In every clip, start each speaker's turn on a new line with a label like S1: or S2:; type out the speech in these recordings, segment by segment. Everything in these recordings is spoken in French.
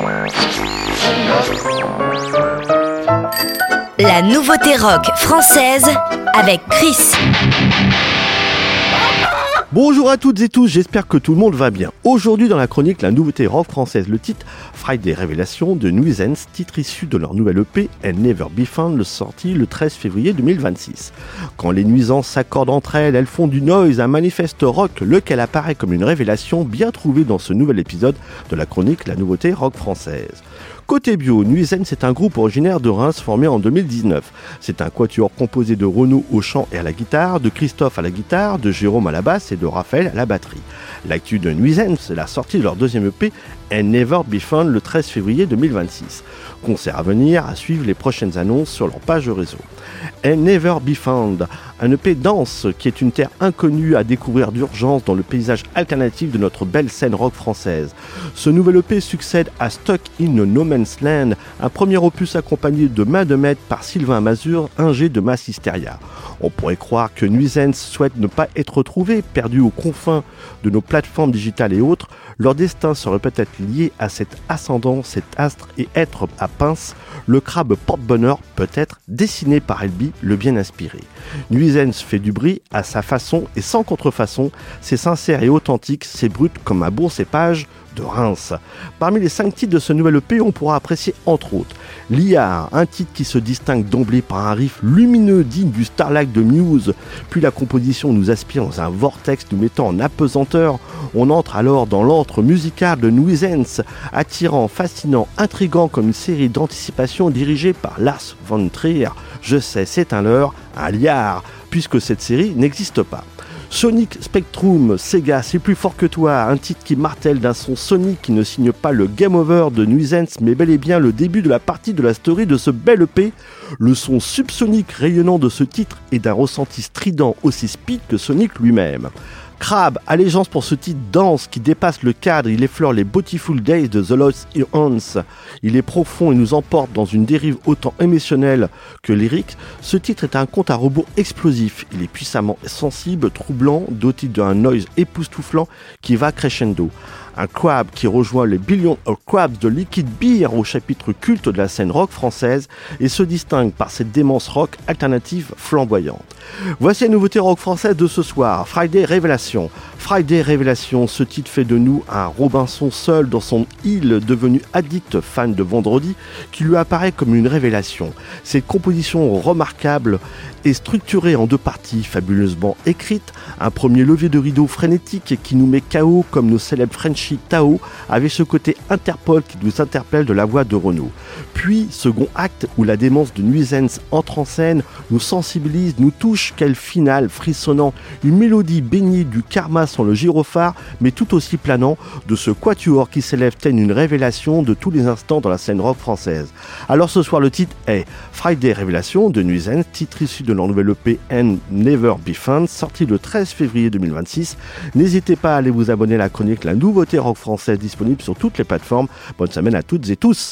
S1: La nouveauté rock française avec Chris.
S2: Bonjour à toutes et tous, j'espère que tout le monde va bien. Aujourd'hui dans la chronique La nouveauté rock française, le titre Friday Révélation de Nuisance, titre issu de leur nouvelle EP And Never Be Found, sorti le 13 février 2026. Quand les nuisances s'accordent entre elles, elles font du noise, un manifeste rock, lequel apparaît comme une révélation bien trouvée dans ce nouvel épisode de la chronique La nouveauté rock française. Côté bio, Nuisance est un groupe originaire de Reims formé en 2019. C'est un quatuor composé de Renaud au chant et à la guitare, de Christophe à la guitare, de Jérôme à la basse et de Raphaël à la batterie. L'actu de Nuisance, c'est la sortie de leur deuxième EP And Never Be Found le 13 février 2026. Concert à venir, à suivre les prochaines annonces sur leur page réseau. And Never Be Found, un EP dense qui est une terre inconnue à découvrir d'urgence dans le paysage alternatif de notre belle scène rock française. Ce nouvel EP succède à Stuck in No Man's Land, un premier opus accompagné de main de maître par Sylvain Mazur, ingé de Mass Hysteria. On pourrait croire que Nuisance souhaite ne pas être retrouvé, perdu aux confins de nos plateformes digitales et autres. Leur destin serait peut-être lié à cet ascendant, cet astre et être à pince, le crabe porte-bonheur peut-être dessiné par Elby, le bien inspiré. Nuisance fait du bruit à sa façon et sans contrefaçon, c'est sincère et authentique, c'est brut comme un bon cépage de Reims. Parmi les 5 titres de ce nouvel EP, on pourra apprécier entre autres Liard, un titre qui se distingue d'emblée par un riff lumineux digne du Starlight de Muse, puis la composition nous aspire dans un vortex nous mettant en apesanteur. On entre alors dans l'antre musical de Nuisance, attirant, fascinant, intrigant comme une série d'anticipation dirigée par Lars von Trier. Je sais, c'est un leurre, un liard, puisque cette série n'existe pas. Sonic Spectrum, Sega, c'est plus fort que toi, un titre qui martèle d'un son sonique qui ne signe pas le game over de Nuisance, mais bel et bien le début de la partie de la story de ce bel EP. Le son subsonique rayonnant de ce titre est d'un ressenti strident aussi speed que Sonic lui-même. Crab, allégeance pour ce titre dense qui dépasse le cadre, il effleure les Beautiful Days de The Lost Eons. Il est profond et nous emporte dans une dérive autant émotionnelle que lyrique. Ce titre est un conte à rebours explosif, il est puissamment sensible, troublant, doté d'un noise époustouflant qui va crescendo. Un Crab qui rejoint les Billion of Crabs de Liquid Beer au chapitre culte de la scène rock française et se distingue par cette démence rock alternative flamboyante. Voici la nouveauté rock française de ce soir, Friday Révélation. Friday Révélation, ce titre fait de nous un Robinson seul dans son île devenu addict fan de Vendredi qui lui apparaît comme une révélation. Cette composition remarquable est structurée en 2 parties fabuleusement écrites. Un premier levier de rideau frénétique qui nous met KO comme nos célèbres Frenchie Tao avec ce côté Interpol qui nous interpelle de la voix de Renaud. Puis, second acte où la démence de Nuisance entre en scène, nous sensibilise, nous touche, quel final frissonnant, une mélodie baignée du karma sans le gyrophare, mais tout aussi planant de ce quatuor qui s'élève tel une révélation de tous les instants dans la scène rock française. Alors ce soir, le titre est Friday Révélation de Nuisance, titre issu de leur nouvelle EP And Never Be Found, sorti le 13 février 2026. N'hésitez pas à aller vous abonner à la chronique La nouveauté rock française, disponible sur toutes les plateformes. Bonne semaine à toutes et tous.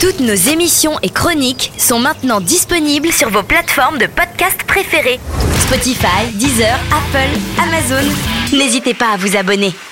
S1: Toutes nos émissions et chroniques sont maintenant disponibles sur vos plateformes de podcast préférées. Spotify, Deezer, Apple, Amazon. N'hésitez pas à vous abonner.